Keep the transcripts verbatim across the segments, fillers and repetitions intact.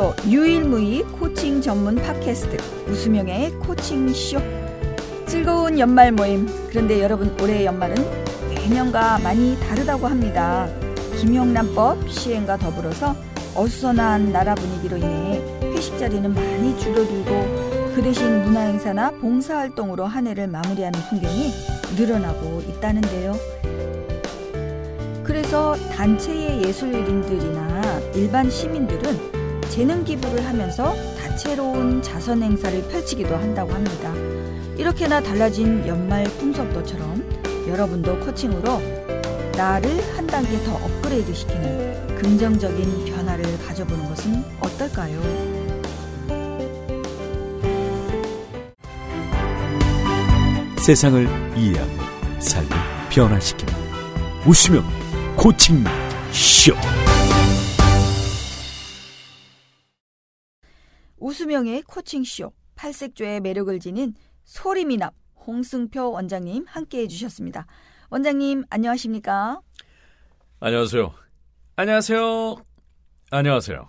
오늘도 유일무이 코칭 전문 팟캐스트 웃수명의 코칭쇼. 즐거운 연말 모임. 그런데 여러분, 올해의 연말은 매년과 많이 다르다고 합니다. 김영란법 시행과 더불어서 어수선한 나라 분위기로 인해 회식 자리는 많이 줄어들고 그 대신 문화행사나 봉사활동으로 한 해를 마무리하는 풍경이 늘어나고 있다는데요. 그래서 단체의 예술인들이나 일반 시민들은 재능 기부를 하면서 다채로운 자선 행사를 펼치기도 한다고 합니다. 이렇게나 달라진 연말 풍속도처럼 여러분도 코칭으로 나를 한 단계 더 업그레이드 시키는 긍정적인 변화를 가져보는 것은 어떨까요? 세상을 이해하고 삶을 변화시키는 웃으면 코칭 쇼. 웃수명의 코칭쇼, 팔색조의 매력을 지닌 소리미남 홍승표 원장님 함께해 주셨습니다. 원장님 안녕하십니까? 안녕하세요. 안녕하세요. 안녕하세요.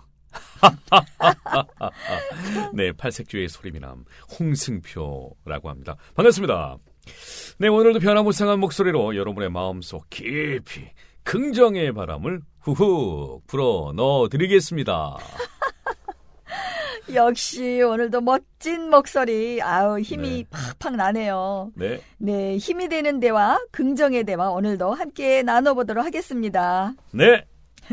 네, 팔색조의 소리미남 홍승표라고 합니다. 반갑습니다. 네, 오늘도 변화무쌍한 목소리로 여러분의 마음속 깊이 긍정의 바람을 후훅 불어 넣어드리겠습니다. 역시 오늘도 멋진 목소리, 아우 힘이 네. 팍팍 나네요. 네. 네, 힘이 되는 대화, 긍정의 대화 오늘도 함께 나눠보도록 하겠습니다. 네.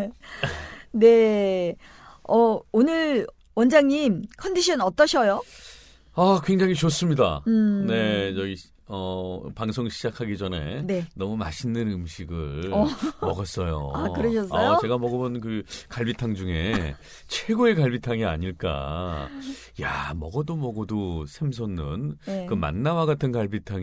네, 어, 오늘 원장님 컨디션 어떠셔요? 아, 굉장히 좋습니다. 음. 네, 저기 어, 방송 시작하기 전에 네. 너무 맛있는 음식을 어. 먹었어요. 아, 그러셨어요? 어, 제가 먹어본 그 갈비탕 중에 최고의 갈비탕이 아닐까. 야, 먹어도 먹어도 샘솟는 네. 그 만나와 같은 갈비탕이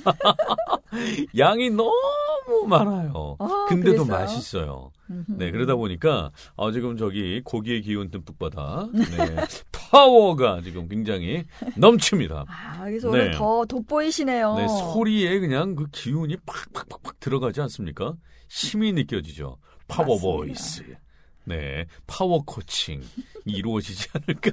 양이 너무 많아요. 어, 근데도 그랬어요? 맛있어요. 네, 그러다 보니까 어, 지금 저기 고기의 기운 듬뿍 받아 네, 파워가 지금 굉장히 넘칩니다. 아, 그래서 네. 오늘 더 돋보이시네요. 네, 소리에 그냥 그 기운이 팍팍팍팍 들어가지 않습니까? 힘이 느껴지죠. 파워 맞습니다. 보이스. 네, 파워 코칭 이루어지지 않을까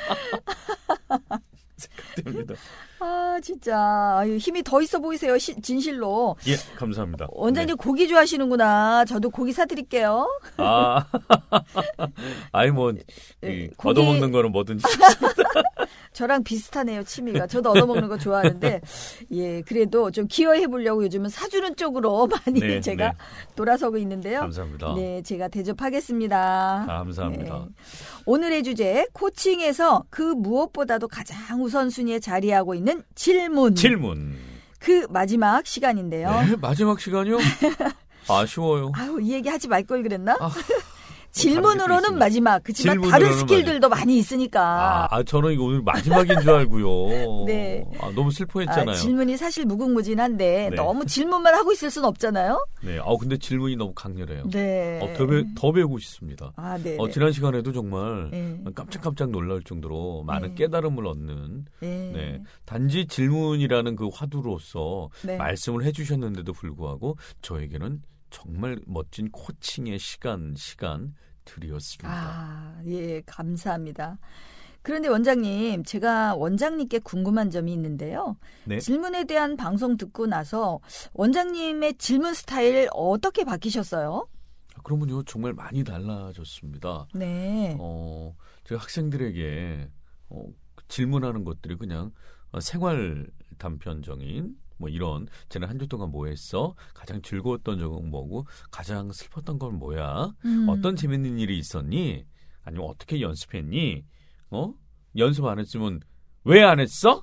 생각됩니다. 아, 진짜 아유, 힘이 더 있어 보이세요. 시, 진실로. 예, 감사합니다. 원장님 네. 고기 좋아하시는구나. 저도 고기 사드릴게요. 아, 아이 뭐 네, 그, 고기- 얻어먹는 거는 뭐든지. 저랑 비슷하네요, 취미가. 저도 얻어먹는 거 좋아하는데, 예, 그래도 좀 기여해보려고 요즘은 사주는 쪽으로 많이 네, 제가 네. 돌아서고 있는데요. 감사합니다. 네, 제가 대접하겠습니다. 감사합니다. 네. 오늘의 주제, 코칭에서 그 무엇보다도 가장 우선순위에 자리하고 있는 질문. 질문. 그 마지막 시간인데요. 네, 마지막 시간이요? 아쉬워요. 아유, 이 얘기 하지 말 걸 그랬나? 아, 질문으로는 마지막. 그렇지만 다른 질문으로는 스킬들도 많이 있으니까. 아, 아, 저는 이거 오늘 마지막인 줄 알고요. 네. 아, 너무 슬퍼했잖아요. 아, 질문이 사실 무궁무진한데 네. 너무 질문만 하고 있을 순 없잖아요. 네. 아, 근데 질문이 너무 강렬해요. 네. 어, 더, 배, 더 배우고 싶습니다. 아, 네. 어, 지난 시간에도 정말 네. 깜짝깜짝 놀랄 정도로 많은 네. 깨달음을 얻는 네. 네. 단지 질문이라는 그 화두로서 네. 말씀을 해주셨는데도 불구하고 저에게는 정말 멋진 코칭의 시간, 시간 들이었습니다. 아, 예, 감사합니다. 그런데 원장님, 제가 원장님께 궁금한 점이 있는데요. 네. 질문에 대한 방송 듣고 나서 원장님의 질문 스타일 어떻게 바뀌셨어요? 그러면요, 정말 많이 달라졌습니다. 네. 어, 제가 학생들에게 어, 질문하는 것들이 그냥 어, 생활 단편적인 뭐 이런 쟤는 한 주 동안 뭐 했어? 가장 즐거웠던 적은 뭐고 가장 슬펐던 건 뭐야? 음. 어떤 재밌는 일이 있었니? 아니면 어떻게 연습했니? 어? 연습 안 했으면 왜 안 했어?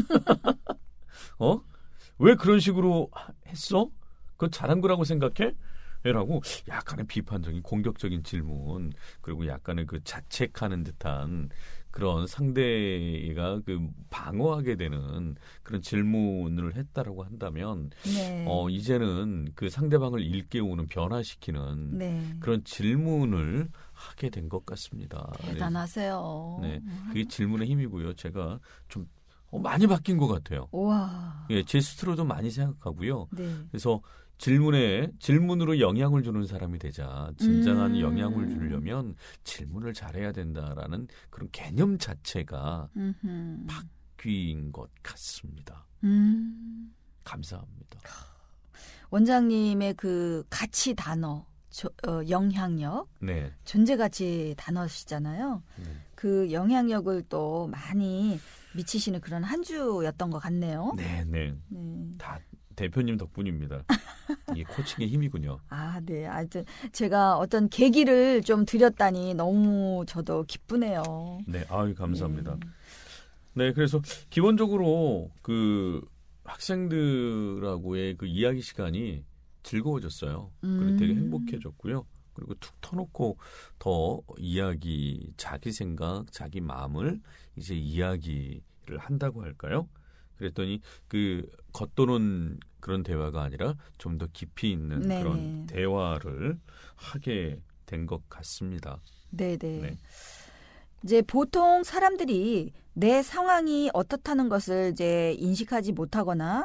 어? 왜 그런 식으로 했어? 그건 잘한 거라고 생각해? 라고 약간의 비판적인 공격적인 질문, 그리고 약간의 그 자책하는 듯한 그런 상대가 그 방어하게 되는 그런 질문을 했다라고 한다면 네. 어 이제는 그 상대방을 일깨우는, 변화시키는 네. 그런 질문을 하게 된 것 같습니다. 대단하세요. 네, 그게 질문의 힘이고요. 제가 좀 어, 많이 바뀐 것 같아요. 우와. 예, 제 스스로도 많이 생각하고요. 네. 그래서 질문에 질문으로 영향을 주는 사람이 되자 진정한 음. 영향을 주려면 질문을 잘해야 된다라는 그런 개념 자체가 음흠. 바뀐 것 같습니다. 음. 감사합니다. 원장님의 그 가치 단어, 조, 어, 영향력, 네. 존재가치 단어시잖아요. 네. 그 영향력을 또 많이 미치시는 그런 한 주였던 것 같네요. 네, 네. 네. 다 대표님 덕분입니다. 이게 코칭의 힘이군요. 아, 네. 하여튼 제가 어떤 계기를 좀 드렸다니 너무 저도 기쁘네요. 네, 아유 감사합니다. 네. 네, 그래서 기본적으로 그 학생들하고의 그 이야기 시간이 즐거워졌어요. 그리고 음. 되게 행복해졌고요. 그리고 툭 터놓고 더 이야기, 자기 생각, 자기 마음을 이제 이야기를 한다고 할까요? 그랬더니 그 겉도는 그런 대화가 아니라 좀 더 깊이 있는 네네. 그런 대화를 하게 된 것 같습니다. 네네. 네. 이제 보통 사람들이 내 상황이 어떻다는 것을 이제 인식하지 못하거나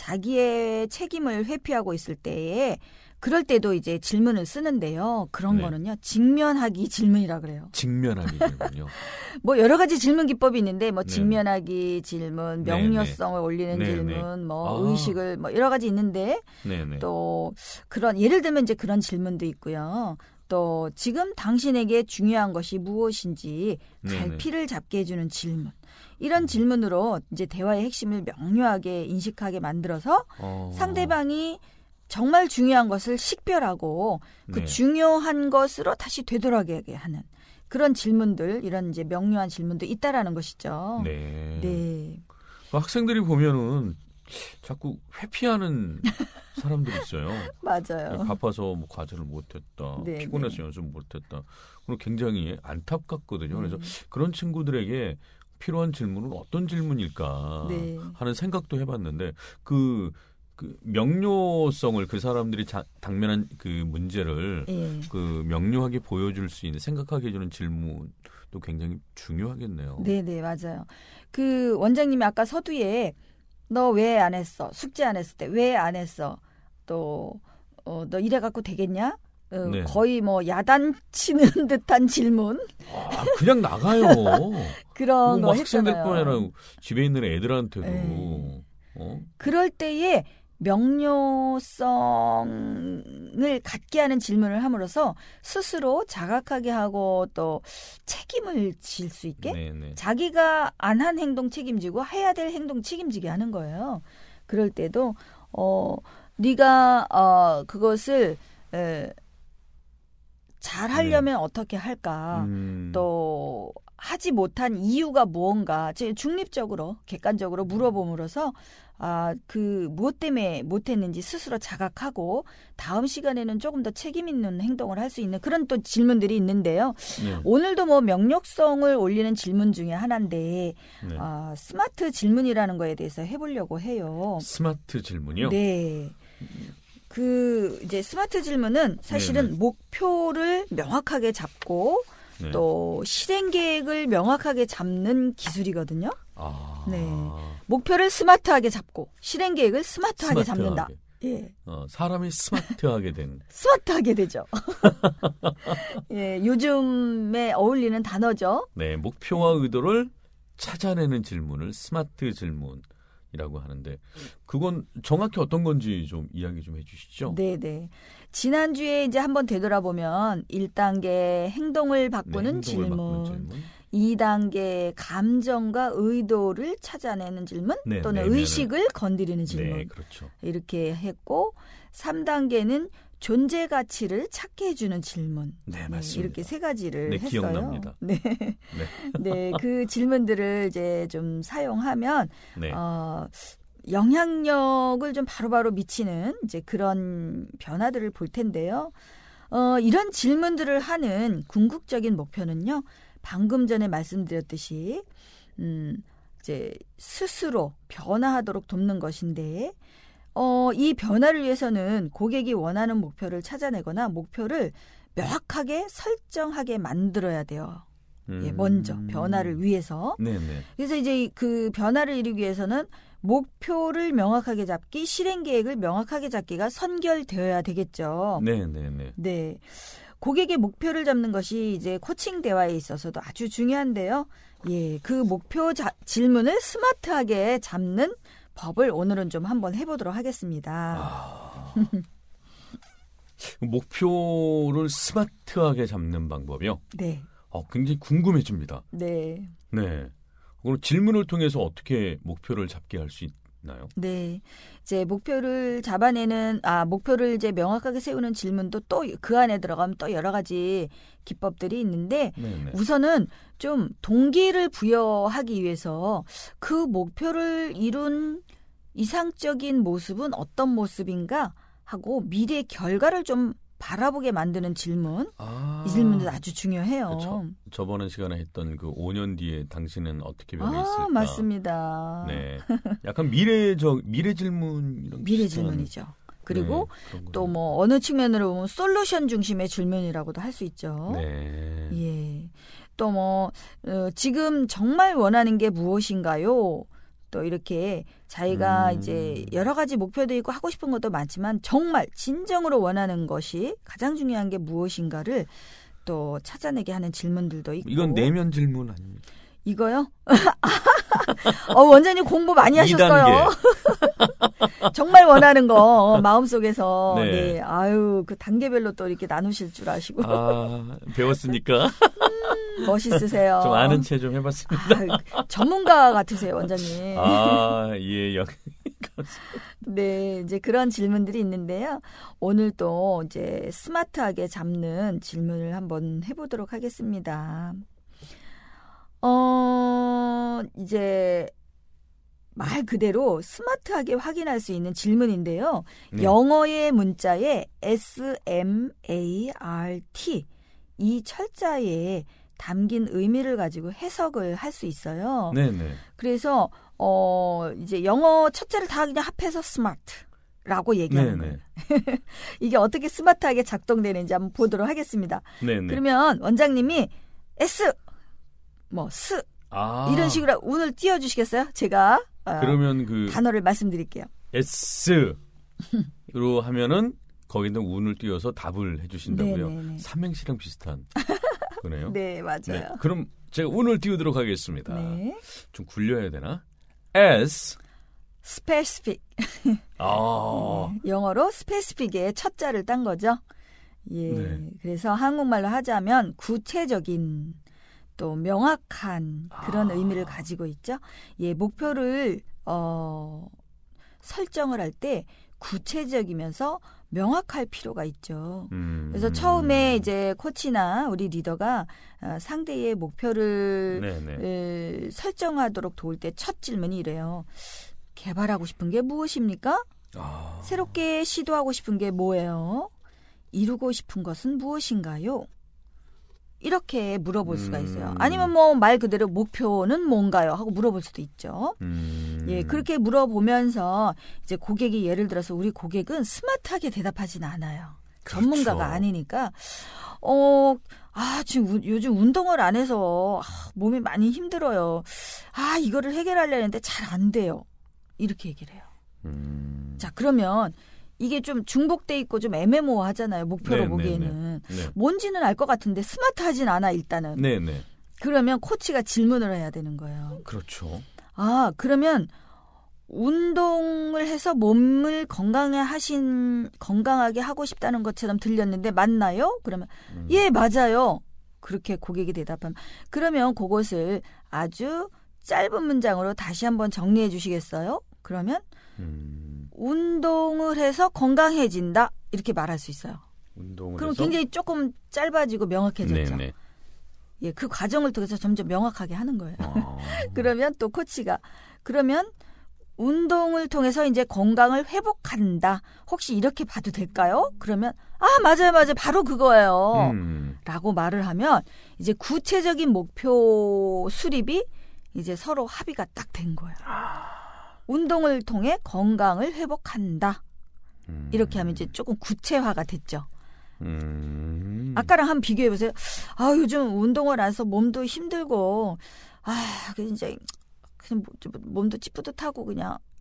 자기의 책임을 회피하고 있을 때에 그럴 때도 이제 질문을 쓰는데요. 그런 네. 거는요. 직면하기 질문이라 그래요. 직면하기 질문요. 뭐 여러 가지 질문 기법이 있는데 뭐 네. 직면하기 질문, 네, 명료성을 올리는 네, 질문, 네. 뭐 아. 의식을 뭐 여러 가지 있는데 네네. 또 그런 예를 들면 이제 그런 질문도 있고요. 또 지금 당신에게 중요한 것이 무엇인지 네네. 갈피를 잡게 해주는 질문. 이런 질문으로 이제 대화의 핵심을 명료하게 인식하게 만들어서 어. 상대방이 정말 중요한 것을 식별하고 그 네. 중요한 것으로 다시 되돌아가게 하는 그런 질문들, 이런 이제 명료한 질문도 있다라는 것이죠. 네. 네. 그 학생들이 보면은 자꾸 회피하는 사람들이 있어요. 맞아요. 바빠서 뭐 과제를 못했다, 네, 피곤해서 네. 연습 못했다. 그리고 굉장히 안타깝거든요. 그래서 음. 그런 친구들에게 필요한 질문은 어떤 질문일까 네. 하는 생각도 해봤는데 그, 그 명료성을 그 사람들이 자, 당면한 그 문제를 예. 그 명료하게 보여줄 수 있는 생각하게 해주는 질문도 굉장히 중요하겠네요. 네네, 맞아요. 그 원장님이 아까 서두에 너 왜 안 했어? 숙제 안 했을 때 왜 안 했어? 또, 어, 너 이래갖고 되겠냐? 어, 네. 거의 뭐 야단치는 듯한 질문? 아, 그냥 나가요. 그런 거 뭐 학생들뿐 했잖아요. 아니라 집에 있는 애들한테도. 네. 어? 그럴 때에 명료성을 갖게 하는 질문을 함으로써 스스로 자각하게 하고 또 책임을 질 수 있게 네네. 자기가 안 한 행동 책임지고 해야 될 행동 책임지게 하는 거예요. 그럴 때도 어 네가 어 그것을 에, 잘 하려면 어떻게 할까? 음, 또 하지 못한 이유가 무언가 제 중립적으로 객관적으로 물어봄으로써 아, 그 무엇 때문에 못했는지 스스로 자각하고 다음 시간에는 조금 더 책임 있는 행동을 할 수 있는 그런 또 질문들이 있는데요. 네. 오늘도 뭐 명료성을 올리는 질문 중에 하나인데 네. 아, 스마트 질문이라는 거에 대해서 해보려고 해요. 스마트 질문이요? 네. 그 이제 스마트 질문은 사실은 네네. 목표를 명확하게 잡고 네. 또 실행 계획을 명확하게 잡는 기술이거든요. 아, 네. 목표를 스마트하게 잡고 실행 계획을 스마트하게 스마트하게. 잡는다. 예. 어, 사람이 스마트하게 된. 스마트하게 되죠. 예, 요즘에 어울리는 단어죠. 네, 목표와 의도를 찾아내는 질문을 스마트 질문이라고 하는데 그건 정확히 어떤 건지 좀 이야기 좀 해주시죠. 네, 네. 지난주에 이제 한번 되돌아보면 일 단계 행동을 바꾸는 네, 행동을 질문, 바꾸는 질문. 이 단계 감정과 의도를 찾아내는 질문 네, 또는 내면을. 의식을 건드리는 질문 네, 그렇죠. 이렇게 했고 삼 단계는 존재 가치를 찾게 해주는 질문. 네, 네, 맞습니다. 이렇게 세 가지를 네, 했어요. 기억납니다. 네, 네, 네, 그 질문들을 이제 좀 사용하면 네, 어, 영향력을 좀 바로바로 미치는 이제 그런 변화들을 볼 텐데요. 어, 이런 질문들을 하는 궁극적인 목표는요. 방금 전에 말씀드렸듯이 음, 이제 스스로 변화하도록 돕는 것인데 어, 이 변화를 위해서는 고객이 원하는 목표를 찾아내거나 목표를 명확하게 설정하게 만들어야 돼요. 예, 먼저 변화를 위해서. 네, 네. 그래서 이제 그 변화를 이루기 위해서는 목표를 명확하게 잡기, 실행 계획을 명확하게 잡기가 선결되어야 되겠죠. 네, 네, 네. 네. 고객의 목표를 잡는 것이 이제 코칭 대화에 있어서도 아주 중요한데요. 예, 그 목표 자, 질문을 스마트하게 잡는 법을 오늘은 좀 한번 해보도록 하겠습니다. 아... 목표를 스마트하게 잡는 방법이요? 네. 어, 굉장히 궁금해집니다. 네. 네. 그럼 질문을 통해서 어떻게 목표를 잡게 할 수 있나요? 네. 이제 목표를 잡아내는, 아, 목표를 이제 명확하게 세우는 질문도 또 그 안에 들어가면 또 여러 가지 기법들이 있는데, 네네. 우선은 좀 동기를 부여하기 위해서 그 목표를 이룬 이상적인 모습은 어떤 모습인가 하고 미래 결과를 좀 바라보게 만드는 질문. 아, 이 질문도 아주 중요해요. 그렇죠. 저번 시간에 했던 그 오 년 뒤에 당신은 어떻게 변해 있을까? 아, 맞습니다. 네. 약간 미래적 미래 질문 이런 미래 비슷한, 질문이죠. 그리고 네, 또 뭐 어느 측면으로 보면 솔루션 중심의 질문이라고도 할 수 있죠. 네. 예. 또 뭐 어, 지금 정말 원하는 게 무엇인가요? 또 이렇게 자기가 음. 이제 여러 가지 목표도 있고 하고 싶은 것도 많지만 정말 진정으로 원하는 것이 가장 중요한 게 무엇인가를 또 찾아내게 하는 질문들도 있고. 이건 내면 질문 아닙니까? 이거요? 어, 원장님 공부 많이 하셨어요. 정말 원하는 거 어, 마음속에서. 네. 네. 아유, 그 단계별로 또 이렇게 나누실 줄 아시고. 아, 배웠으니까. 음, 멋있으세요. 좀 아는 체 좀 해봤습니다. 아, 전문가 같으세요, 원장님. 아, 예, 역. 네, 이제 그런 질문들이 있는데요. 오늘 또 이제 스마트하게 잡는 질문을 한번 해보도록 하겠습니다. 어, 이제 말 그대로 스마트하게 확인할 수 있는 질문인데요. 네. 영어의 문자에 에스 엠 에이 알 티 이 철자에 담긴 의미를 가지고 해석을 할 수 있어요. 네네. 그래서 어 이제 영어 첫자를 다 그냥 합해서 스마트라고 얘기하는 네네. 거예요. 이게 어떻게 스마트하게 작동되는지 한번 보도록 하겠습니다. 네네. 그러면 원장님이 S 뭐 스 아, 이런 식으로 운을 띄워주시겠어요? 제가 어, 그러면 그 단어를 말씀드릴게요. S로 하면은 거기는 운을 띄워서 답을 해주신다고요. 네네네. 삼행시랑 비슷한 거네요. 네, 맞아요. 네, 그럼 제가 운을 띄우도록 하겠습니다. 네. 좀 굴려야 되나? S. specific. 아. 네, 영어로 specific의 첫자를 딴 거죠. 예. 네. 그래서 한국말로 하자면 구체적인 또 명확한 그런 아. 의미를 가지고 있죠. 예, 목표를 어, 설정을 할 때 구체적이면서 명확할 필요가 있죠. 음. 그래서 처음에 이제 코치나 우리 리더가 어, 상대의 목표를 네네. 에, 설정하도록 도울 때 첫 질문이 이래요. 개발하고 싶은 게 무엇입니까? 아. 새롭게 시도하고 싶은 게 뭐예요? 이루고 싶은 것은 무엇인가요? 이렇게 물어볼 수가 있어요. 음. 아니면 뭐 말 그대로 목표는 뭔가요? 하고 물어볼 수도 있죠. 음. 예, 그렇게 물어보면서 이제 고객이 예를 들어서 우리 고객은 스마트하게 대답하진 않아요. 그렇죠. 전문가가 아니니까 어, 아, 지금 우, 요즘 운동을 안 해서 아, 몸이 많이 힘들어요. 아, 이거를 해결하려는데 잘 안 돼요. 이렇게 얘기를 해요. 음. 자, 그러면 이게 좀 중복돼 있고 좀 애매모호하잖아요. 목표로 네, 보기에는. 네, 네. 뭔지는 알 것 같은데 스마트하진 않아 일단은. 네네. 그러면 코치가 질문을 해야 되는 거예요. 그렇죠. 아, 그러면 운동을 해서 몸을 건강해 하신 건강하게 하고 싶다는 것처럼 들렸는데 맞나요? 그러면 음. 예, 맞아요. 그렇게 고객이 대답하면 그러면 그것을 아주 짧은 문장으로 다시 한번 정리해 주시겠어요? 그러면 음. 운동을 해서 건강해진다 이렇게 말할 수 있어요. 운동을 그럼 해서? 굉장히 조금 짧아지고 명확해졌죠. 네네. 예, 그 과정을 통해서 점점 명확하게 하는 거예요. 아. 그러면 또 코치가 그러면 운동을 통해서 이제 건강을 회복한다. 혹시 이렇게 봐도 될까요? 그러면 아, 맞아요, 맞아요. 바로 그거예요. 음. 라고 말을 하면 이제 구체적인 목표 수립이 이제 서로 합의가 딱 된 거예요. 운동을 통해 건강을 회복한다. 음. 이렇게 하면 이제 조금 구체화가 됐죠. 음. 아까랑 한번 비교해 보세요. 아, 요즘 운동을 안 해서 몸도 힘들고 아, 그 이제 그냥 몸도 찌뿌듯하고 그냥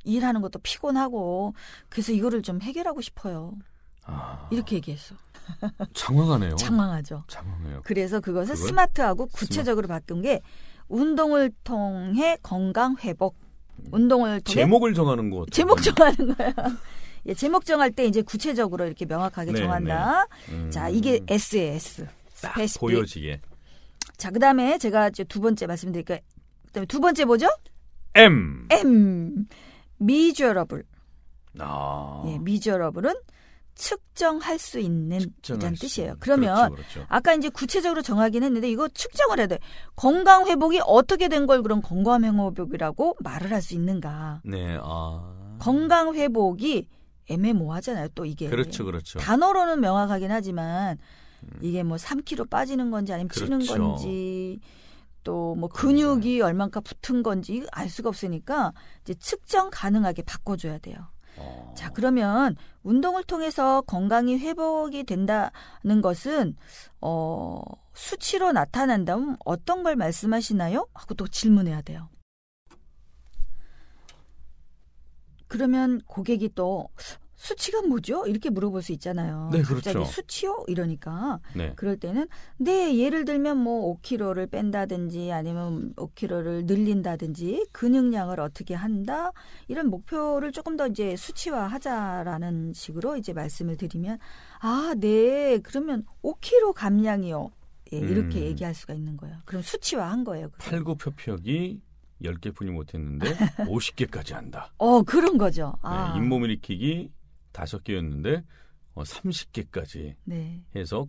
일하는 것도 피곤하고 그래서 이거를 좀 해결하고 싶어요. 아, 이렇게 얘기했어. 장황하네요. 장황하죠. 장황해요. 그래서 그것을 그걸? 스마트하고 구체적으로 바꾼 게 운동을 통해 건강 회복. 운동을 통해 제목을 정하는 거. 제목 정하는 거야. 예, 제목 정할 때 이제 구체적으로 이렇게 명확하게 네, 정한다. 네. 음. 자, 이게 S예요, S. 딱 스페시픽. 보여지게. 자, 그다음에 제가 이제 두 번째 말씀드릴게요. 그다음에 두 번째 뭐죠? M. M. measurable. 아. 예, measurable은 측정할 수 있는 측정할 이란 수 뜻이에요. 있는. 그러면 그렇죠, 그렇죠. 아까 이제 구체적으로 정하긴 했는데 이거 측정을 해야 돼. 건강 회복이 어떻게 된 걸 그럼 건강 회복이라고 말을 할 수 있는가? 네, 아. 건강 회복이 애매모호하잖아요. 또 이게 그렇죠, 그렇죠. 단어로는 명확하긴 하지만 이게 뭐 삼 킬로그램 빠지는 건지 아니면 찌는 그렇죠. 건지 또 뭐 근육이 얼만큼 붙은 건지 알 수가 없으니까 이제 측정 가능하게 바꿔줘야 돼요. 어. 자, 그러면 운동을 통해서 건강이 회복이 된다는 것은 어, 수치로 나타난다면 어떤 걸 말씀하시나요? 하고 또 질문해야 돼요. 그러면 고객이 또 수치가 뭐죠? 이렇게 물어볼 수 있잖아요. 네, 갑자기 그렇죠. 수치요? 이러니까 네. 그럴 때는 네, 예를 들면 뭐 오 킬로그램를 뺀다든지 아니면 오 킬로그램를 늘린다든지 근육량을 어떻게 한다 이런 목표를 조금 더 이제 수치화하자라는 식으로 이제 말씀을 드리면 아, 네, 그러면 오 킬로그램 감량이요. 예, 이렇게 음. 얘기할 수가 있는 거예요. 그럼 수치화한 거예요. 그거. 팔굽혀펴기 열 개뿐이 못했는데 오십 개까지 한다. 어, 그런 거죠. 아, 네, 잇몸 일으키기 다섯 개였는데 어, 삼십 개까지 네. 해서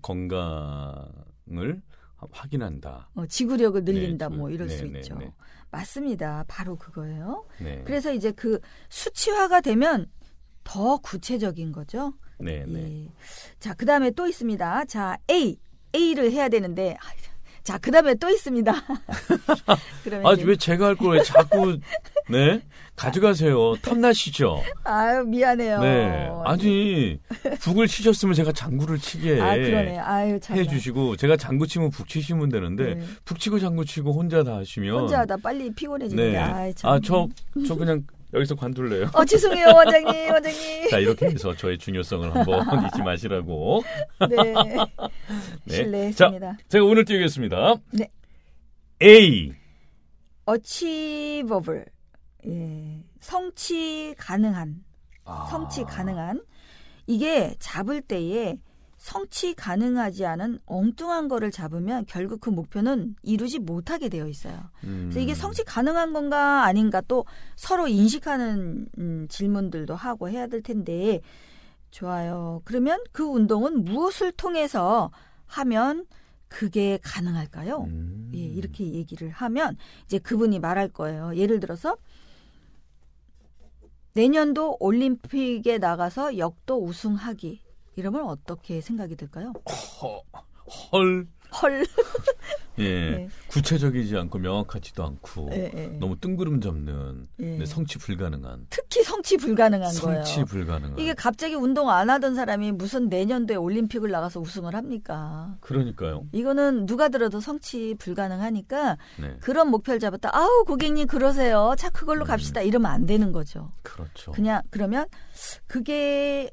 건강을 확인한다. 어, 지구력을 늘린다 네, 뭐 이럴 네, 수 네, 있죠. 네. 맞습니다. 바로 그거예요. 네. 그래서 이제 그 수치화가 되면 더 구체적인 거죠. 네, 네. 예. 자, 그다음에 또 있습니다. 자, A. A를 해야 되는데 자, 그다음에 또 있습니다. 그러면 아, 이제, 왜 제가 할 걸 왜 자꾸 네? 가져가세요. 탐나시죠? 아유, 미안해요. 네. 아니, 북을 치셨으면 제가 장구를 치게 아, 그러네. 아유, 참. 해 주시고 제가 장구 치면 북 치시면 되는데 네. 북 치고 장구 치고 혼자 다 하시면 혼자 하다 빨리 피곤해지는데. 네. 아이, 참. 아, 저 저 그냥 여기서 관둘래요. 어, 죄송해요, 원장님. 원장님. 자, 이렇게 해서 저의 중요성을 한번 잊지 마시라고. 네. 네. 실례했습니다. 자, 제가 오늘 띄우겠습니다. 네. A. achievable. 예. 성취 가능한. 아. 성취 가능한. 이게 잡을 때에 성취 가능하지 않은 엉뚱한 거를 잡으면 결국 그 목표는 이루지 못하게 되어 있어요. 음. 그래서 이게 성취 가능한 건가 아닌가 또 서로 인식하는 음, 질문들도 하고 해야 될 텐데 좋아요. 그러면 그 운동은 무엇을 통해서 하면 그게 가능할까요? 음. 예, 이렇게 얘기를 하면 이제 그분이 말할 거예요. 예를 들어서 내년도 올림픽에 나가서 역도 우승하기. 이러면 어떻게 생각이 들까요? 허, 헐. 헐. 예. 네. 구체적이지 않고 명확하지도 않고 예, 예. 너무 뜬구름 잡는 예. 네, 성취 불가능한. 특히 성취 불가능한 거예요. 성취 불가능한. 이게 갑자기 운동 안 하던 사람이 무슨 내년도에 올림픽을 나가서 우승을 합니까? 그러니까요. 이거는 누가 들어도 성취 불가능하니까 네. 그런 목표를 잡았다. 아우 고객님 그러세요. 자 그걸로 음. 갑시다. 이러면 안 되는 거죠. 그렇죠. 그냥 그러면 그게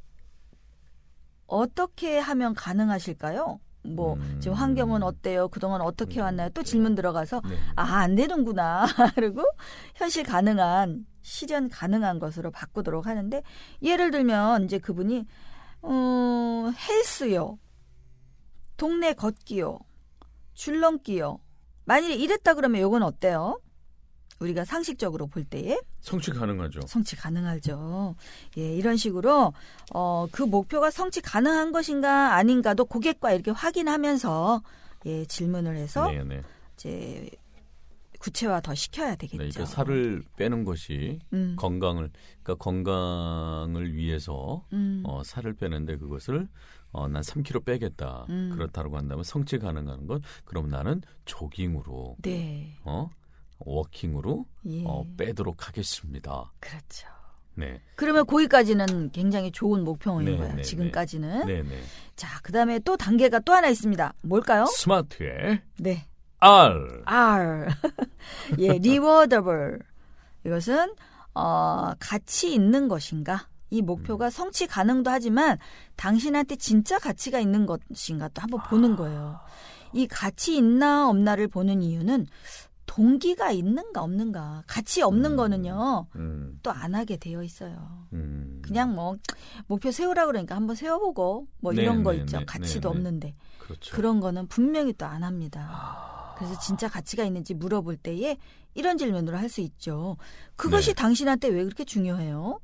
어떻게 하면 가능하실까요? 뭐 음. 지금 환경은 어때요? 그동안 어떻게 음. 왔나요? 또 질문 들어가서 네. 아, 안 되는구나. 그리고 현실 가능한, 실현 가능한 것으로 바꾸도록 하는데 예를 들면 이제 그분이 어, 헬스요. 동네 걷기요. 줄넘기요. 만일에 이랬다 그러면 이건 어때요? 우리가 상식적으로 볼 때에 성취 가능하죠. 성취 가능하죠. 예, 이런 식으로 어, 그 목표가 성취 가능한 것인가 아닌가도 고객과 이렇게 확인하면서 예, 질문을 해서 네, 네. 이제 구체화 더 시켜야 되겠죠. 네, 그러니까 살을 빼는 것이 음. 건강을 그러니까 건강을 위해서 음. 어, 살을 빼는데 그것을 어, 난 삼 킬로그램 빼겠다. 음. 그렇다고 한다면 성취 가능한 건 그럼 나는 조깅으로 네. 어? 워킹으로 예. 어, 빼도록 하겠습니다. 그렇죠. 네. 그러면 거기까지는 굉장히 좋은 목표인 네, 거예요. 네, 지금까지는. 네, 네. 자, 그다음에 또 단계가 또 하나 있습니다. 뭘까요? 스마트의 네. R. R. 예, rewardable. 이것은 어, 가치 있는 것인가? 이 목표가 음. 성취 가능도 하지만 당신한테 진짜 가치가 있는 것인가 또 한번 보는 거예요. 이 가치 있나 없나를 보는 이유는 동기가 있는가 없는가. 가치 없는 음. 거는요. 음. 또 안 하게 되어 있어요. 음. 그냥 뭐 목표 세우라 그러니까 한번 세워보고 뭐 네, 이런 거 네, 있죠. 네, 가치도 네, 네. 없는데. 그렇죠. 그런 거는 분명히 또 안 합니다. 아. 그래서 진짜 가치가 있는지 물어볼 때에 이런 질문으로 할 수 있죠. 그것이 네. 당신한테 왜 그렇게 중요해요?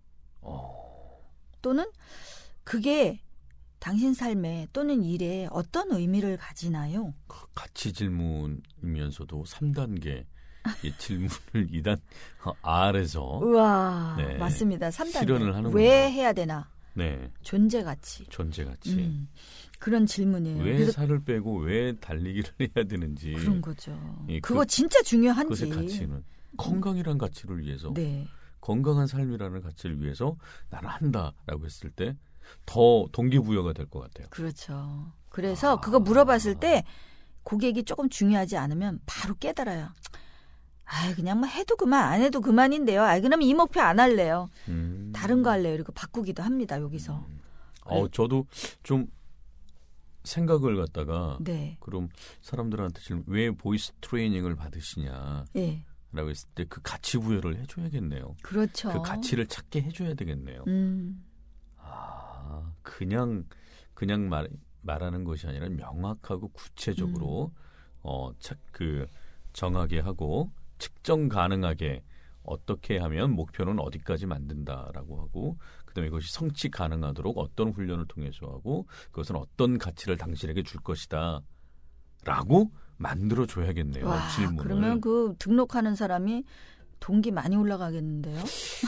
어. 또는 그게 당신 삶에 또는 일에 어떤 의미를 가지나요? 그 가치 질문이면서도 삼 단계 이 질문을 이 단 R에서 우와, 네. 맞습니다. 삼 단계. 실현을 하는구나. 왜 해야 되나? 네. 존재 가치. 존재 가치. 음, 그런 질문이에요. 왜 그래서 살을 빼고 왜 달리기를 해야 되는지. 그런 거죠. 예, 그거 그- 진짜 중요한지. 그것의 가치는 건강이란 가치를 위해서 네. 건강한 삶이라는 가치를 위해서 나는 한다라고 했을 때 더 동기부여가 될 것 같아요. 그렇죠. 그래서 그거 물어봤을 때 고객이 조금 중요하지 않으면 바로 깨달아요. 아, 그냥 뭐 해도 그만 안 해도 그만인데요. 아, 그럼 이 목표 안 할래요. 음. 다른 거 할래요. 이렇게 바꾸기도 합니다. 여기서. 음. 어, 저도 좀 생각을 갖다가 네. 그럼 사람들한테 지금 왜 보이스 트레이닝을 받으시냐라고 예. 했을 때 그 가치 부여를 해줘야겠네요. 그렇죠. 그 가치를 찾게 해줘야 되겠네요. 음. 아, 그냥 그냥 말 말하는 것이 아니라 명확하고 구체적으로 음. 어, 차, 그 정하게 하고 측정 가능하게 어떻게 하면 목표는 어디까지 만든다라고 하고 그다음에 이것이 성취 가능하도록 어떤 훈련을 통해서 하고 그것은 어떤 가치를 당신에게 줄 것이다 라고 만들어줘야겠네요. 와, 질문을. 그러면 그 등록하는 사람이 동기 많이 올라가겠는데요.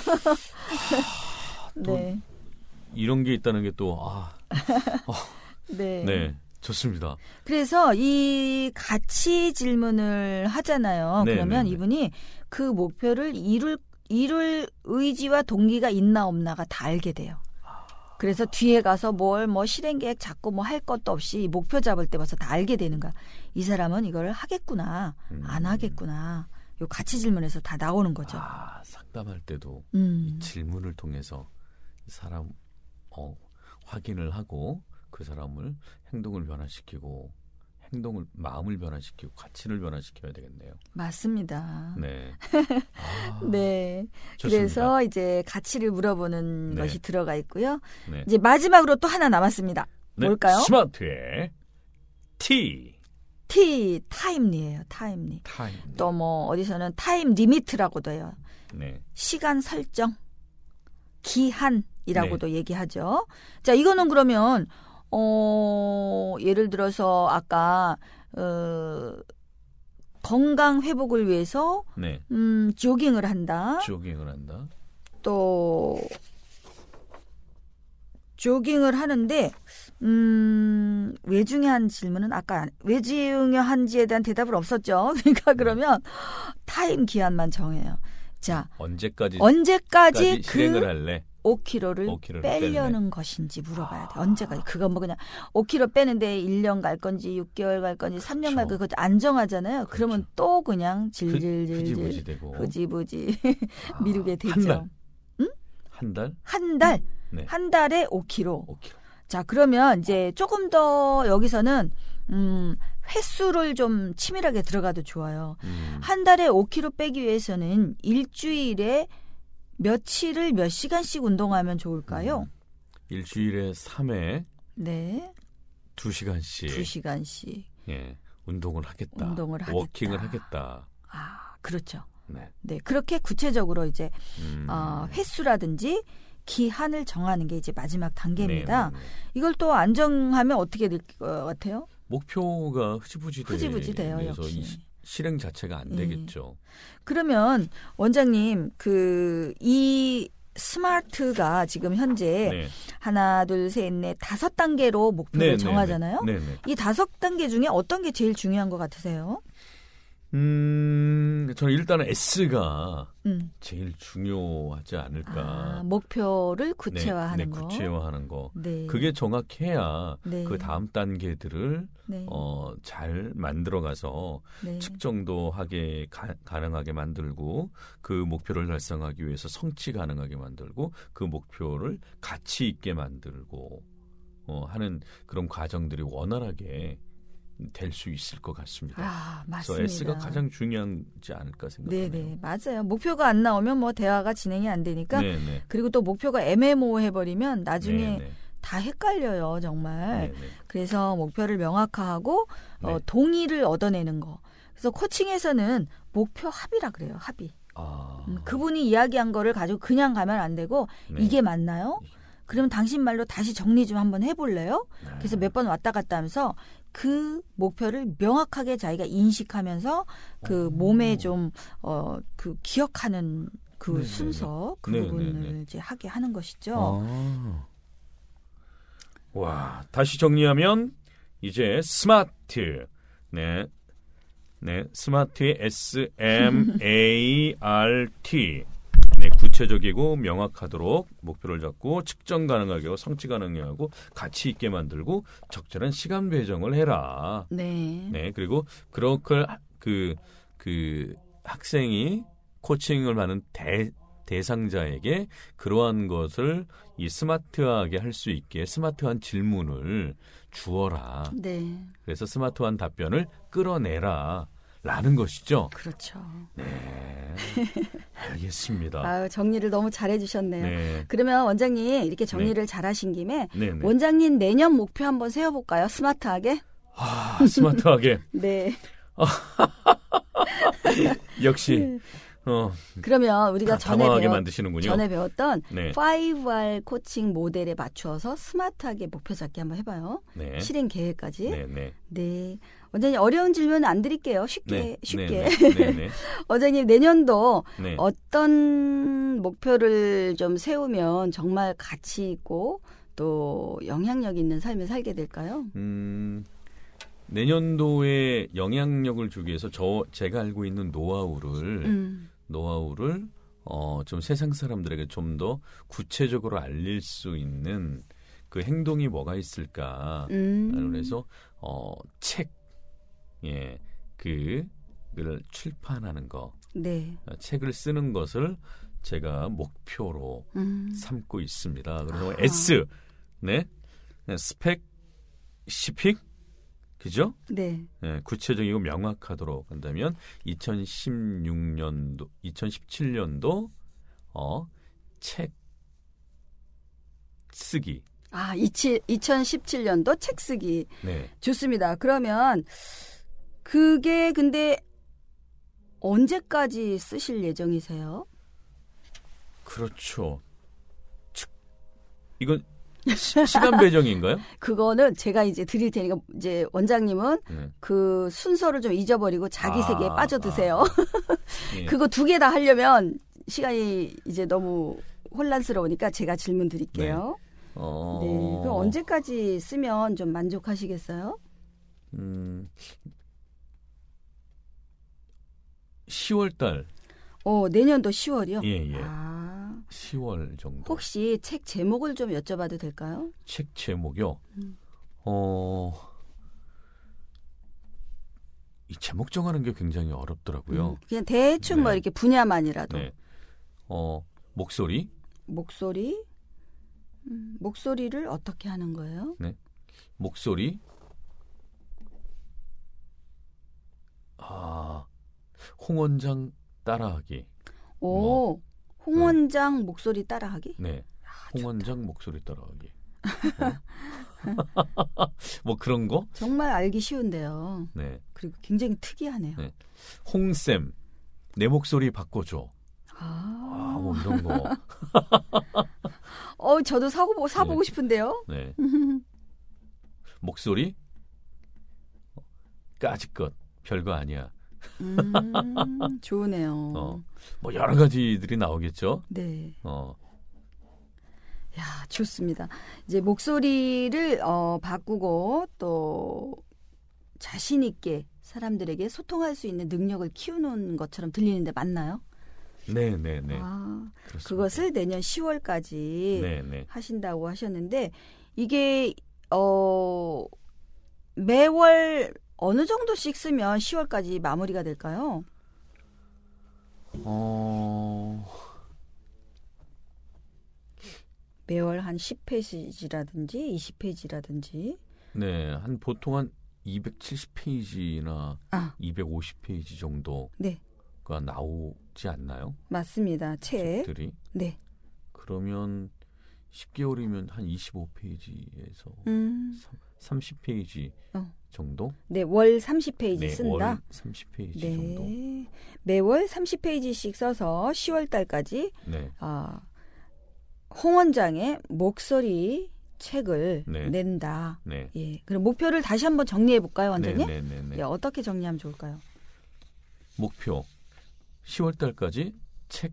네. 이런 게 있다는 게 또 아, 네. 네, 좋습니다. 그래서 이 가치 질문을 하잖아요. 네, 그러면 네, 네. 이분이 그 목표를 이룰 이룰 의지와 동기가 있나 없나가 다 알게 돼요. 그래서 뒤에 가서 뭘 뭐 실행 계획 잡고 뭐 할 것도 없이 목표 잡을 때 벌써 다 알게 되는 거야. 이 사람은 이걸 하겠구나, 음. 안 하겠구나. 요 가치 질문에서 다 나오는 거죠. 아, 상담할 때도 음. 질문을 통해서 사람 어, 확인을 하고 그 사람을 행동을 변화시키고 행동을 마음을 변화시키고 가치를 변화시켜야 되겠네요. 맞습니다. 네. 아, 네. 좋습니다. 그래서 이제 가치를 물어보는 네. 것이 들어가 있고요. 네. 이제 마지막으로 또 하나 남았습니다. 네, 뭘까요? 스마트의 T T, 타임리예요. 타임리. 타임. 또 뭐 어디서는 타임 리미트라고도 해요. 네. 시간 설정, 기한이라고도 얘기하죠. 자, 이거는 그러면 어, 예를 들어서 아까 어, 건강 회복을 위해서 네. 음, 조깅을 한다. 조깅을 한다. 또 조깅을 하는데 음, 왜 중요한 질문은 아까 왜 중요한지에 대한 대답은 없었죠. 그러니까 그러면 타임 기한만 정해요. 자, 언제까지 언제까지 그 실행을 할래? 오 킬로그램을 오 킬로그램을 빼려는 뺄래? 것인지 물어봐야 돼. 언제까지? 그건 뭐 그냥 오 킬로그램 빼는데 일 년 갈 건지 육 개월 갈 건지 삼 년 갈 건지 그거 안 정하잖아요. 그러면 또 그냥 질질질질 흐지부지 되고. 흐지부지 아, 미루게 되죠. 한 달. 한 달? 한 달. 네. 한 달에 오 킬로그램. 오 킬로그램. 자, 그러면 이제 조금 더 여기서는 음, 횟수를 좀 치밀하게 들어가도 좋아요. 음. 한 달에 오 킬로그램 빼기 위해서는 일주일에 며칠을 몇 시간씩 운동하면 좋을까요? 음. 일주일에 삼 회 네. 두 시간씩 두 시간씩. 예, 운동을 하겠다. 운동을 하겠다. 워킹을 하겠다. 아, 그렇죠. 네. 네. 그렇게 구체적으로 이제 음. 어, 횟수라든지 기한을 정하는 게 이제 마지막 단계입니다. 네, 네, 네. 이걸 또 안 정하면 어떻게 될 것 같아요? 목표가 흐지부지 흐지부지 돼요, 돼서 역시. 이 시- 실행 자체가 안 예. 되겠죠. 그러면 원장님 그 이 스마트가 지금 현재 네. 하나, 둘, 셋, 넷, 다섯 단계로 목표를 네, 네, 정하잖아요. 네, 네. 이 다섯 단계 중에 어떤 게 제일 중요한 것 같으세요? 음, 저는 일단은 S가 음. 제일 중요하지 않을까. 아, 목표를 구체화하는 네, 네, 거. 구체화하는 거. 네. 그게 정확해야 네. 그 다음 단계들을 네. 어, 잘 만들어가서 네. 측정도 하게 가, 가능하게 만들고 그 목표를 달성하기 위해서 성취 가능하게 만들고 그 목표를 가치 있게 만들고 어, 하는 그런 과정들이 원활하게 될 수 있을 것 같습니다. 아, 맞습니다. 그래서 S가 가장 중요하지 않을까 생각합니다. 네네, 맞아요. 목표가 안 나오면 뭐 대화가 진행이 안 되니까. 네네. 그리고 또 목표가 애매모호해버리면 나중에 네네. 다 헷갈려요, 정말. 네네. 그래서 목표를 명확화하고 네. 어, 동의를 얻어내는 거. 그래서 코칭에서는 목표 합의라 그래요, 합의. 아, 음, 그분이 이야기한 거를 가지고 그냥 가면 안 되고 네. 이게 맞나요? 그러면 당신 말로 다시 정리 좀 한번 해볼래요? 네. 그래서 몇 번 왔다 갔다 하면서 그 목표를 명확하게 자기가 인식하면서 그 오. 몸에 좀 어 그 기억하는 그 네네네. 순서 그 네네네. 부분을 이제 하게 하는 것이죠. 아. 와, 다시 정리하면 이제 스마트. 네. 네, 스마트의 S M A R T. 네, 구체적이고 명확하도록 목표를 잡고 측정 가능하게 하고 성취 가능하게 하고 가치 있게 만들고 적절한 시간 배정을 해라. 네. 네, 그리고 그렇게 그, 그 학생이 코칭을 하는 대, 대상자에게 그러한 것을 이 스마트하게 할 수 있게 스마트한 질문을 주어라. 네. 그래서 스마트한 답변을 끌어내라. 라는 것이죠. 그렇죠. 네. 알겠습니다. 아유, 정리를 너무 잘해 주셨네요. 네. 그러면 원장님 이렇게 정리를 잘 하신 김에 네네. 원장님 내년 목표 한번 세워볼까요? 스마트하게? 아, 스마트하게. 네. 역시 어, 그러면 우리가 전에 당황하게 배웠, 만드시는군요. 전에 배웠던 네. 파이브 알 코칭 모델에 맞추어서 스마트하게 목표 잡기 한번 해봐요. 네. 실행 계획까지. 네, 네. 네. 원장님 어려운 질문 안 드릴게요. 쉽게 네. 쉽게. 네, 네. 네. 원장님 내년도 네. 어떤 목표를 좀 세우면 정말 가치 있고 또 영향력 있는 삶을 살게 될까요? 음, 내년도에 영향력을 주기 위해서 저 제가 알고 있는 노하우를 음. 노하우를 어, 좀 세상 사람들에게 좀 더 구체적으로 알릴 수 있는 그 행동이 뭐가 있을까? 음. 그래서 어, 책, 예, 그를 출판하는 거, 네. 어, 책을 쓰는 것을 제가 목표로 음. 삼고 있습니다. 그래서 아하. S, 네, 스펙시픽, 그죠? 네. 예, 구체적이고 명확하도록 한다면 이천십육 년도, 이천십칠 년도 어, 책 쓰기. 아, 이천십칠 년도 책 쓰기. 네. 좋습니다. 그러면 그게 근데 언제까지 쓰실 예정이세요? 그렇죠. 즉, 이건 시, 시간 배정인가요? 그거는 제가 이제 드릴 테니까 이제 원장님은 네. 그 순서를 좀 잊어버리고 자기 아, 세계에 빠져드세요. 아. 예. 그거 두 개 다 하려면 시간이 이제 너무 혼란스러우니까 제가 질문 드릴게요. 어... 네. 그럼 언제까지 쓰면 좀 만족하시겠어요? 음, 시월 달. 어, 내년도 시월이요? 예, 예. 아, 시월 정도. 혹시 책 제목을 좀 여쭤봐도 될까요? 책 제목이요? 음. 어, 이 제목 정하는 게 굉장히 어렵더라고요. 음, 그냥 대충 네. 뭐 이렇게 분야만이라도. 네. 어, 목소리? 목소리? 음, 목소리를 어떻게 하는 거예요? 목소리? 아, 홍원장 따라하기. 오, 뭐. 홍원장 목소리 따라하기? 네. 아, 홍원장 목소리 따라하기. 어? 뭐 그런 거? 정말 알기 쉬운데요. 네. 그리고 굉장히 특이하네요. 네. 홍쌤, 내 목소리 바꿔줘. 아, 아, 뭐 이런 거. 어, 저도 사고 사보고 네. 싶은데요. 네. 목소리? 까짓것 별거 아니야. 음, 좋으네요. 어. 뭐 여러 가지들이 나오겠죠. 네. 어. 야, 좋습니다. 이제 목소리를 어, 바꾸고 또 자신 있게 사람들에게 소통할 수 있는 능력을 키우는 것처럼 들리는데 맞나요? 네, 네, 네. 아, 그렇습니다. 그것을 내년 시월까지 네, 네. 하신다고 하셨는데 이게 어 매월 어느 정도씩 쓰면 시월까지 마무리가 될까요? 어, 매월 한 십 페이지라든지 이십 페이지라든지. 네, 한 보통 한 이백칠십 페이지나 아, 이백오십 페이지 정도가 네, 나오지 않나요? 맞습니다. 책. 책들이. 네. 그러면 십 개월이면 한 이십오 페이지에서 음, 삼십 페이지 어. 정도? 네, 월 삼십 페이지 네, 쓴다. 월 삼십 페이지 정도. 네. 매월 삼십 페이지씩 써서 시월 달까지 네, 아, 홍 원장의 목소리 책을 네. 낸다. 네. 예. 그럼 목표를 다시 한번 정리해 볼까요, 원장님? 네, 네, 네, 네. 예, 어떻게 정리하면 좋을까요? 목표 시월 달까지 책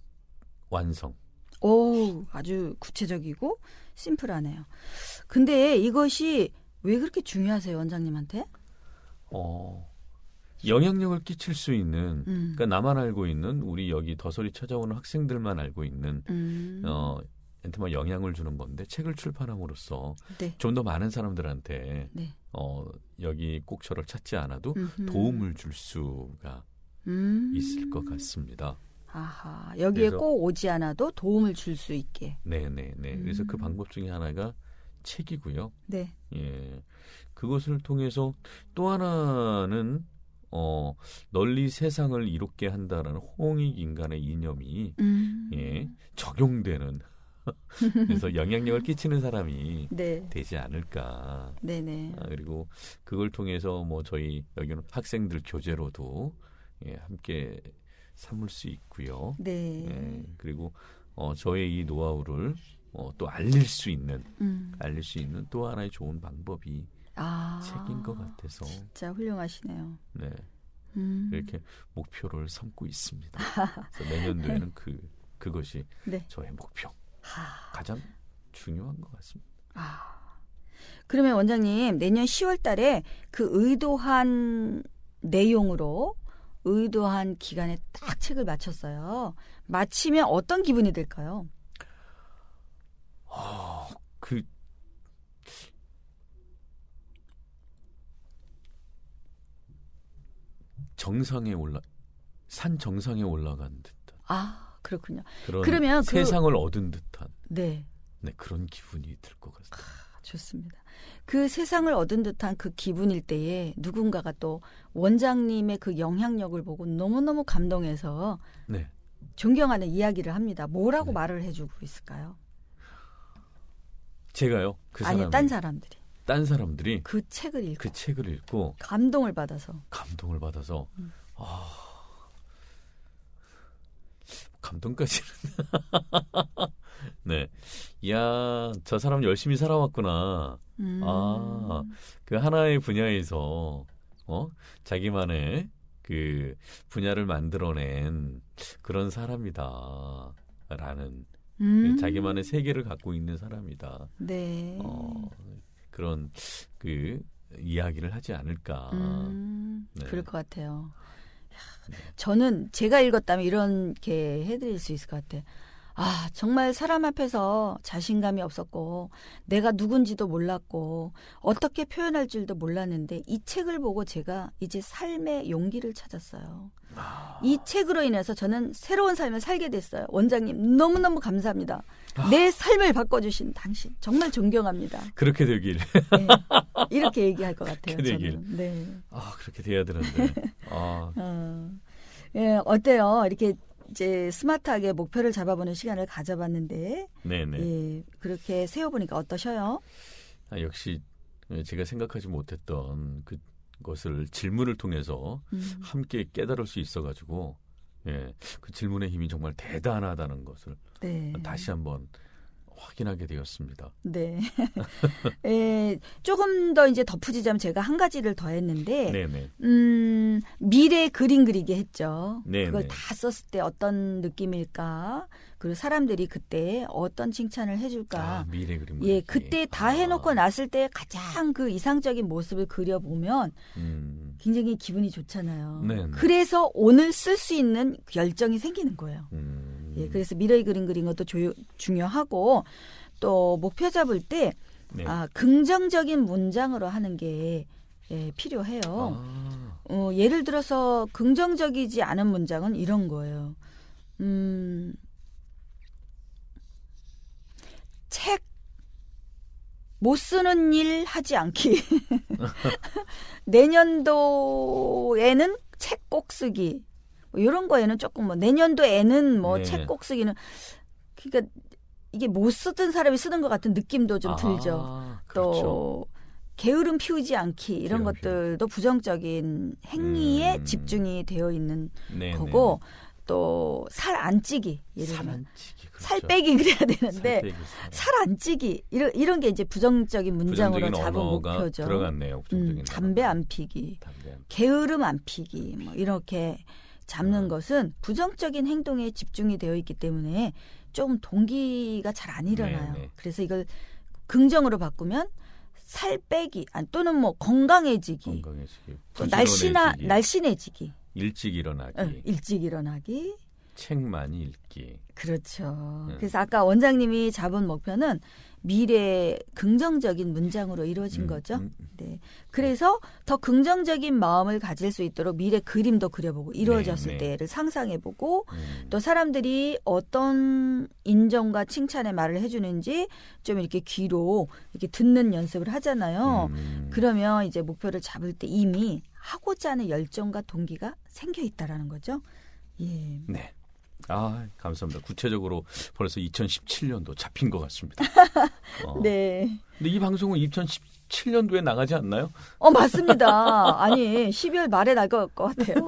완성. 오, 아주 구체적이고 심플하네요. 근데 이것이 왜 그렇게 중요하세요, 원장님한테? 어, 영향력을 끼칠 수 있는, 음. 그러니까 나만 알고 있는, 우리 여기 더설이 찾아오는 학생들만 알고 있는 음. 어, 한테만 영향을 주는 건데, 책을 출판함으로써 네. 좀 더 많은 사람들한테 네. 어, 여기 꼭 저를 찾지 않아도 음흠. 도움을 줄 수가 음. 있을 것 같습니다. 아하, 여기에 그래서- 꼭 오지 않아도 도움을 줄 수 있게. 네, 네, 네. 그래서 그 음. 방법 중에 하나가 책이고요. 네. 예, 그것을 통해서 또 하나는 어, 널리 세상을 이롭게 한다라는 홍익 인간의 이념이 음. 예, 적용되는 그래서 영향력을 끼치는 사람이 네. 되지 않을까. 네네. 아, 그리고 그걸 통해서 뭐 저희 여기는 학생들 교재로도 예, 함께 삼을 수 있고요. 네. 예, 그리고 어, 저의 이 노하우를 어, 또 알릴 수 있는 음. 알릴 수 있는 또 하나의 좋은 방법이 아. 책인 것 같아서 진짜 훌륭하시네요. 네, 음. 이렇게 목표를 삼고 있습니다. 그래서 내년도에는 그 그것이 네. 저의 목표 하. 가장 중요한 것 같습니다. 아. 그러면 원장님 내년 시월 달에 그 의도한 내용으로 의도한 기간에 딱 책을 마쳤어요. 마치면 어떤 기분이 들까요? 아, 그 정상에 올라 산 정상에 올라간 듯한 아, 그렇군요. 그런 그러면 그- 세상을 얻은 듯한 네. 네, 그런 기분이 들 것 같습니다. 좋습니다. 그 세상을 얻은 듯한 그 기분일 때에 누군가가 또 원장님의 그 영향력을 보고 너무너무 감동해서 네, 존경하는 이야기를 합니다. 뭐라고 네. 말을 해주고 있을까요? 제가요. 그 아니, 사람이 딴 사람들이. 딴 사람들이 그 책을 읽고 그 책을 읽고 감동을 받아서. 감동을 받아서 음. 아, 감동까지는 네, 야, 저 사람 열심히 살아왔구나. 음. 아, 그 하나의 분야에서 어 자기만의 그 분야를 만들어낸 그런 사람이다라는 음. 자기만의 세계를 갖고 있는 사람이다. 네. 어, 그런 그 이야기를 하지 않을까. 음, 네. 그럴 것 같아요. 야, 저는 제가 읽었다면 이렇게 해드릴 수 있을 것 같아요. 아, 정말 사람 앞에서 자신감이 없었고 내가 누군지도 몰랐고 어떻게 표현할 줄도 몰랐는데 이 책을 보고 제가 이제 삶의 용기를 찾았어요. 아, 이 책으로 인해서 저는 새로운 삶을 살게 됐어요. 원장님 너무너무 감사합니다. 내 삶을 바꿔주신 당신 정말 존경합니다. 그렇게 되길. 네, 이렇게 얘기할 것 같아요. 그렇게 되길. 저는. 네. 아, 그렇게 돼야 되는데. 아, 어, 예, 어때요? 이렇게 이제 스마트하게 목표를 잡아보는 시간을 가져봤는데, 네네. 예, 그렇게 세워보니까 어떠셔요? 아, 역시 제가 생각하지 못했던 그것을 질문을 통해서 음, 함께 깨달을 수 있어가지고, 예, 그 질문의 힘이 정말 대단하다는 것을 네. 다시 한번 확인하게 되었습니다. 네. 예, 조금 더 이제 덧붙이자면 제가 한 가지를 더 했는데, 네네. 음, 미래 그림 그리게 했죠. 네네. 그걸 다 썼을 때 어떤 느낌일까? 그리고 사람들이 그때 어떤 칭찬을 해줄까? 아, 미래 그림. 예, 그리기. 그때 다 아, 해놓고 났을 때 가장 그 이상적인 모습을 그려보면 음, 굉장히 기분이 좋잖아요. 네네. 그래서 오늘 쓸 수 있는 열정이 생기는 거예요. 음. 예, 그래서 미래의 그림 그리는 것도 조, 중요하고 또 목표 잡을 때 네. 아, 긍정적인 문장으로 하는 게 예, 필요해요. 아. 어, 예를 들어서 긍정적이지 않은 문장은 이런 거예요. 음, 책 못 쓰는 일 하지 않기. 내년도에는 책 꼭 쓰기. 뭐 이런 거에는 조금 뭐 내년도에는 뭐 책 네. 꼭 쓰기는 그러니까 이게 못 쓰던 사람이 쓰는 것 같은 느낌도 좀 아, 들죠. 그렇죠. 또 게으름 피우지 않기 이런 게으름 것들도 부정적인 행위에 음. 집중이 되어 있는 네네. 거고 또 살 안 찌기 예를 살 들면 안 찌기. 그렇죠. 살 빼기 그래야 되는데 살 빼기, 살. 살 안 찌기 이런 이런 게 이제 부정적인 문장으로 부정적인 잡은 언어가 목표죠. 들어갔네요. 부정적인 음, 담배 단어가. 안 피기, 담배 안 게으름 안 피기 뭐 이렇게 잡는 음. 것은 부정적인 행동에 집중이 되어 있기 때문에 좀 동기가 잘 안 일어나요. 네네. 그래서 이걸 긍정으로 바꾸면 살 빼기 아니, 또는 뭐 건강해지기, 건강해지기. 또 날씬하 부지런해지기, 날씬해지기, 일찍 일어나기, 응, 일찍 일어나기. 책 많이 읽기. 그렇죠. 음. 그래서 아까 원장님이 잡은 목표는 미래 긍정적인 문장으로 이루어진 음, 거죠. 음, 음. 네. 그래서 더 긍정적인 마음을 가질 수 있도록 미래 그림도 그려보고 이루어졌을 네, 네. 때를 상상해보고 음. 또 사람들이 어떤 인정과 칭찬의 말을 해주는지 좀 이렇게 귀로 이렇게 듣는 연습을 하잖아요. 음. 그러면 이제 목표를 잡을 때 이미 하고자 하는 열정과 동기가 생겨 있다라는 거죠. 예. 네. 아, 감사합니다. 구체적으로 벌써 이천십칠 년도 잡힌 것 같습니다. 어. 네. 근데 이 방송은 이천십칠 년도에 나가지 않나요? 어, 맞습니다. 아니, 십이월 말에 나갈 것 같아요.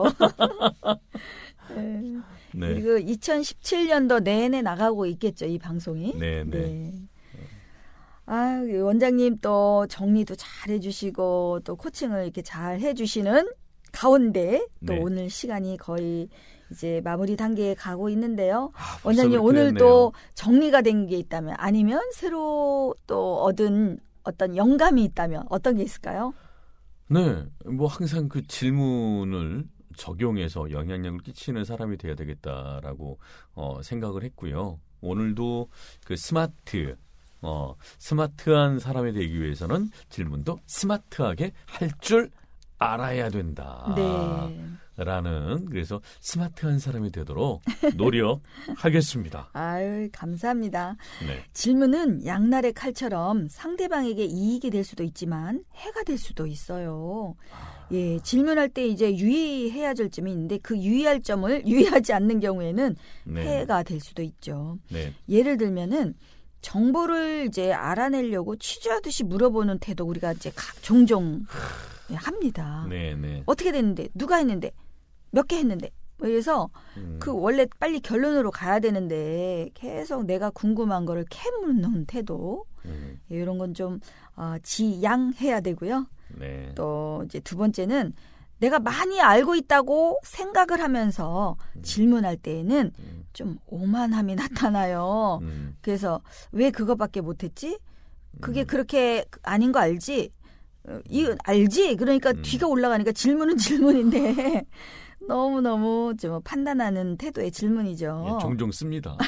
네. 네. 그리고 이천십칠 년도 내내 나가고 있겠죠, 이 방송이. 네, 네. 네. 아, 원장님 또 정리도 잘 해주시고 또 코칭을 이렇게 잘 해주시는 가운데 또 네. 오늘 시간이 거의 이제 마무리 단계에 가고 있는데요. 아, 벌써 원장님 그렇게 오늘 됐네요. 또 정리가 된 게 있다면 아니면 새로 또 얻은 어떤 영감이 있다면 어떤 게 있을까요? 네, 뭐 항상 그 질문을 적용해서 영향력을 끼치는 사람이 돼야 되겠다라고 어, 생각을 했고요. 오늘도 그 스마트, 어, 스마트한 사람이 되기 위해서는 질문도 스마트하게 할 줄 알아야 된다. 네. 라는 그래서 스마트한 사람이 되도록 노력하겠습니다. 아유, 감사합니다. 네. 질문은 양날의 칼처럼 상대방에게 이익이 될 수도 있지만 해가 될 수도 있어요. 예, 질문할 때 이제 유의해야 될 점이 있는데 그 유의할 점을 유의하지 않는 경우에는 네. 해가 될 수도 있죠. 네. 예를 들면은 정보를 이제 알아내려고 취조하듯이 물어보는 태도 우리가 이제 가- 종종 합니다. 네, 네. 어떻게 됐는데 누가 했는데 몇 개 했는데 뭐 이래서 음, 그 원래 빨리 결론으로 가야 되는데 계속 내가 궁금한 거를 캐묻는 태도 음, 이런 건 좀 어, 지양해야 되고요. 네. 또 이제 두 번째는 내가 많이 알고 있다고 생각을 하면서 질문할 때에는 음, 좀 오만함이 나타나요. 음, 그래서 왜 그거밖에 못했지? 그게 음. 그렇게 아닌 거 알지? 어, 이 알지? 그러니까 음. 뒤가 올라가니까 질문은 질문인데 너무 너무 좀 판단하는 태도의 질문이죠. 예, 종종 씁니다.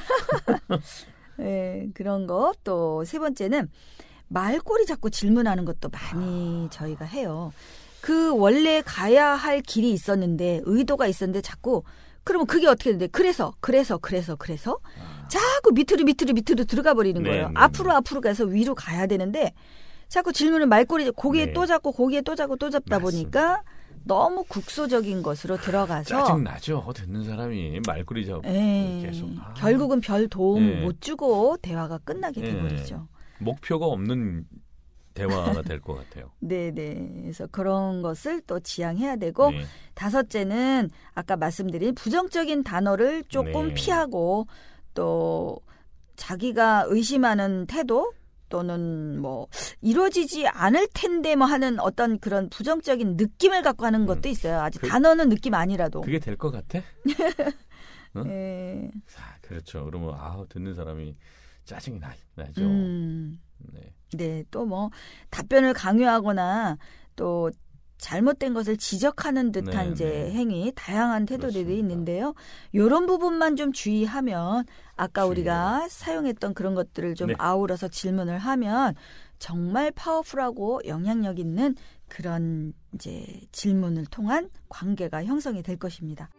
네, 그런 거. 또 세 번째는 말꼬리 잡고 질문하는 것도 많이 저희가 해요. 그 원래 가야 할 길이 있었는데 의도가 있었는데 자꾸 그러면 그게 어떻게 되는데 그래서 그래서 그래서 그래서 자꾸 밑으로 밑으로 밑으로 들어가 버리는 네, 거예요. 네, 앞으로 네. 앞으로 가서 위로 가야 되는데 자꾸 질문을 말꼬리 고기에 네. 또 잡고 고기에 또 잡고 또 잡다 맞습니다. 보니까 너무 국소적인 것으로 들어가서 짜증 나죠. 듣는 사람이 말꼬리 잡고 에, 계속 아, 결국은 별 도움 네. 못 주고 대화가 끝나게 네. 돼버리죠. 목표가 없는 대화가 될 것 같아요. 네네. 그래서 그런 것을 또 지양해야 되고 네. 다섯째는 아까 말씀드린 부정적인 단어를 조금 네. 피하고 또 자기가 의심하는 태도 또는 뭐 이루어지지 않을 텐데 뭐 하는 어떤 그런 부정적인 느낌을 갖고 하는 것도 있어요. 아직 그- 단어는 느낌 아니라도. 그게 될 것 같아? 응? 네. 아, 그렇죠. 그러면 아 듣는 사람이 짜증이 나, 나죠. 음. 네. 네, 또 뭐 답변을 강요하거나 또 잘못된 것을 지적하는 듯한 네, 이제 네. 행위, 다양한 태도들이 그렇습니다. 있는데요. 이런 부분만 좀 주의하면 아까 주의해요. 우리가 사용했던 그런 것들을 좀 네. 아우러서 질문을 하면 정말 파워풀하고 영향력 있는 그런 이제 질문을 통한 관계가 형성이 될 것입니다.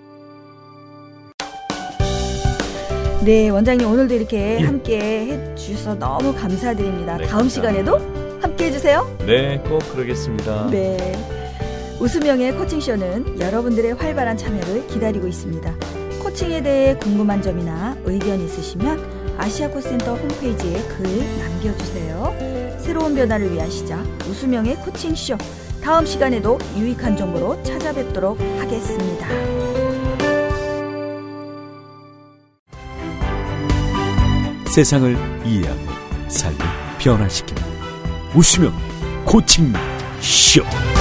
네, 원장님 오늘도 이렇게 예. 함께 해주셔서 너무 감사드립니다. 네, 다음 감사합니다. 시간에도 함께 해주세요. 네, 꼭 그러겠습니다. 네, 웃음영의 코칭쇼는 여러분들의 활발한 참여를 기다리고 있습니다. 코칭에 대해 궁금한 점이나 의견 있으시면 아시아코센터 홈페이지에 글 남겨주세요. 새로운 변화를 위한 시작, 웃음영의 코칭쇼. 다음 시간에도 유익한 정보로 찾아뵙도록 하겠습니다. 세상을 이해하고 삶을 변화시키는 웃으면 코칭 쇼.